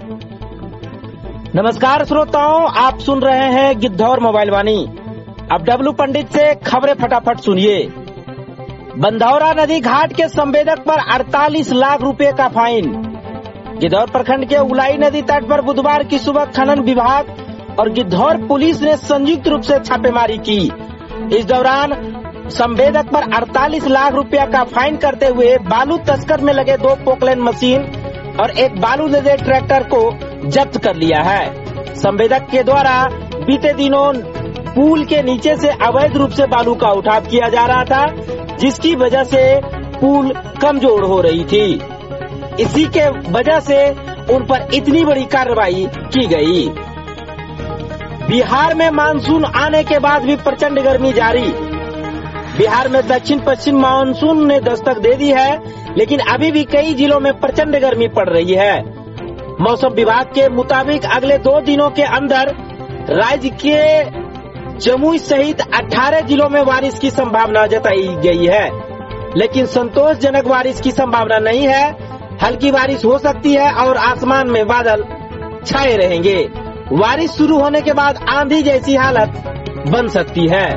नमस्कार श्रोताओं, आप सुन रहे हैं गिद्धौर मोबाइल वाणी। अब डब्लू पंडित से खबरें फटाफट सुनिए। बंधौरा नदी घाट के संवेदक पर 48 लाख रुपए का फाइन। गिद्धौर प्रखंड के उलाई नदी तट पर बुधवार की सुबह खनन विभाग और गिद्धौर पुलिस ने संयुक्त रूप से छापेमारी की। इस दौरान संवेदक पर 48 लाख रुपया का फाइन करते हुए बालू तस्कर में लगे 2 पोकलैंड मशीन और एक बालू लदे ट्रैक्टर को जब्त कर लिया है। संवेदक के द्वारा बीते दिनों पुल के नीचे से अवैध रूप से बालू का उठाव किया जा रहा था, जिसकी वजह से पुल कमजोर हो रही थी। इसी के वजह से उन पर इतनी बड़ी कार्रवाई की गई। बिहार में मानसून आने के बाद भी प्रचंड गर्मी जारी। बिहार में दक्षिण पश्चिम मानसून ने दस्तक दे दी है, लेकिन अभी भी कई जिलों में प्रचंड गर्मी पड़ रही है। मौसम विभाग के मुताबिक अगले 2 दिनों के अंदर राज्य के जमुई सहित 18 जिलों में बारिश की संभावना जताई गई है, लेकिन संतोषजनक बारिश की संभावना नहीं है। हल्की बारिश हो सकती है और आसमान में बादल छाए रहेंगे। बारिश शुरू होने के बाद आंधी जैसी हालत बन सकती है।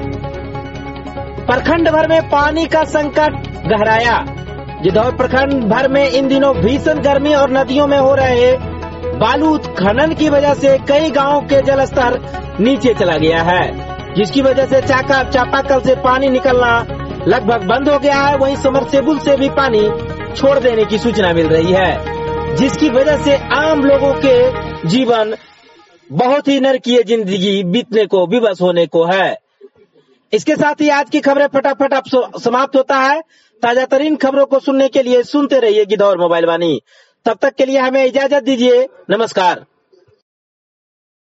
प्रखंड भर में पानी का संकट गहराया। गिद्धौर प्रखंड भर में इन दिनों भीषण गर्मी और नदियों में हो रहे बालू खनन की वजह से कई गांवों के जलस्तर नीचे चला गया है, जिसकी वजह से चापाकल से पानी निकलना लगभग बंद हो गया है। वहीं समरसेबुल से भी पानी छोड़ देने की सूचना मिल रही है, जिसकी वजह से आम लोगों के जीवन बहुत ही नरकीय जिंदगी बीतने को, विवश होने को है। इसके साथ ही आज की खबरें फटाफट अब समाप्त होता है। ताजा तरीन खबरों को सुनने के लिए सुनते रहिए गिद्धौर मोबाइल वाणी। तब तक के लिए हमें इजाजत दीजिए। नमस्कार।